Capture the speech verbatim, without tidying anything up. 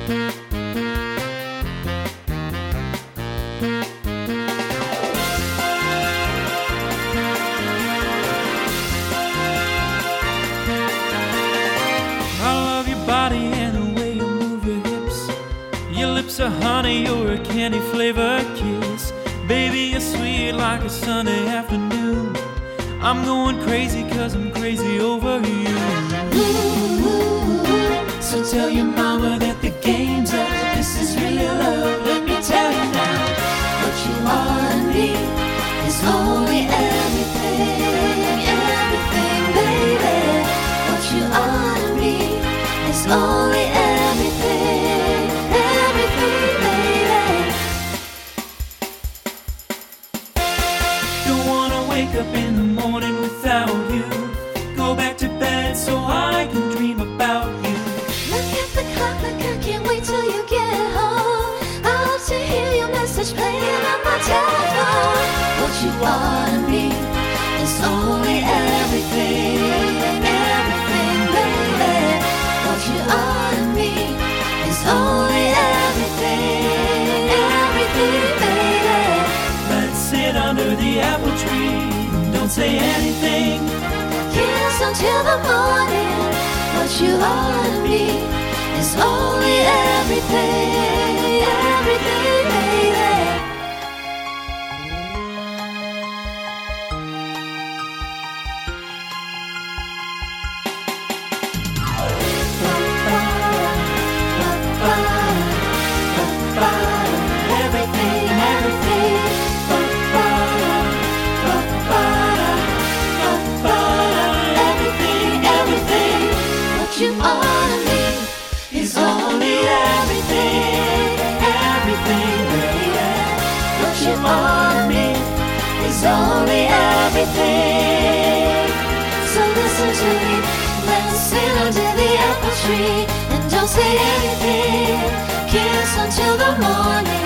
Body and the way you move your hips. Your lips are honey, you're a candy flavored kiss. Baby, you're sweet like a Sunday afternoon. I'm going crazy cause I'm crazy over you. Ooh, so tell your mama that the game's up. This is really love, let me tell you now. What you are to me is only everything, everything, baby. What you are to me is only everything, everything, baby. Don't wanna wake up in the morning without you. Go back to bed so I can dream about you. Look at the clock, like I can't wait till you get home. I love to hear your message playing on my telephone. What you are to me is only everything, everything, baby. What you are to me is only everything, everything, baby. Let's sit under the apple tree, don't say anything. Kiss until the morning. What you are to me is only everything, everything, baby. Everything, everything, everything, everything. What you are to me is only everything, everything, baby. What you are to me is only everything. So listen to me, let's sit under the apple tree and don't say anything. Kiss until the morning.